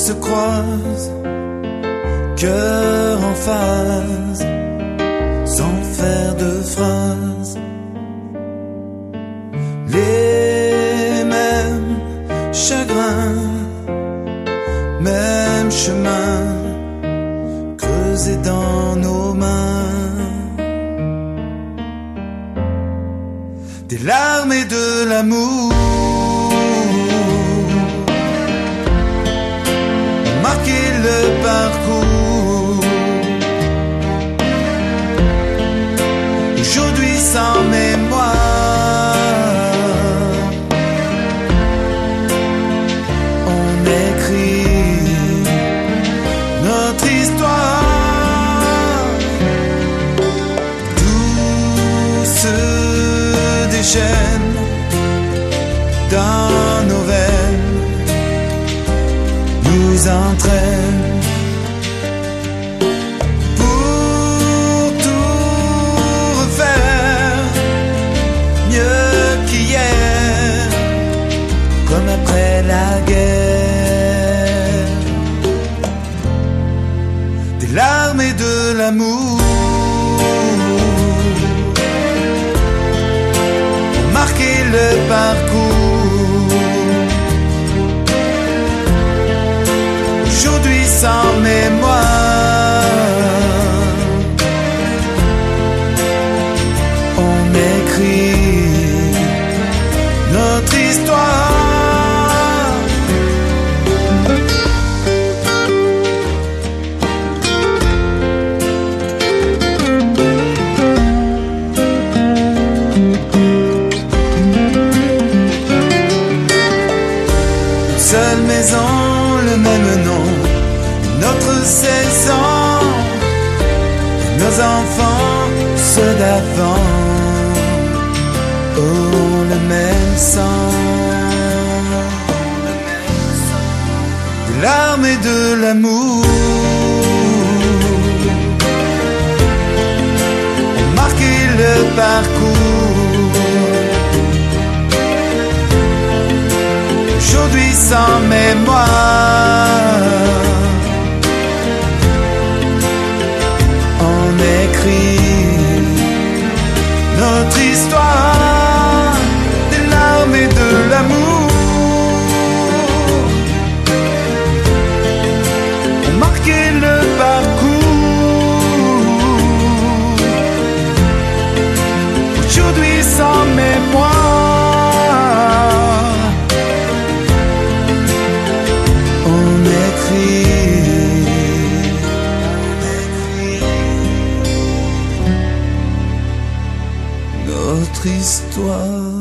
se croisent, cœur en phase, sans faire de phrases. Les mêmes chagrins, même chemin, creusé dans nos mains. Des larmes et de l'amour, marquer le parcours. Aujourd'hui sans mémoire, on écrit notre histoire. Tout se déchaîne dans nos veines, nous entraîne pour tout refaire, mieux qu'hier, comme après la guerre. Des larmes et de l'amour, marquer le parcours. Aujourd'hui sans mémoire, on écrit notre histoire. Une seule maison, le même nom, notre saison, nos enfants, ceux d'avant, oh le même sang. Des larmes et de l'amour, ont marqué le parcours. Aujourd'hui sans mémoire, on écrit notre histoire. Des larmes et de l'amour, ont marqué le parcours. Aujourd'hui sans mémoire, on écrit notre histoire.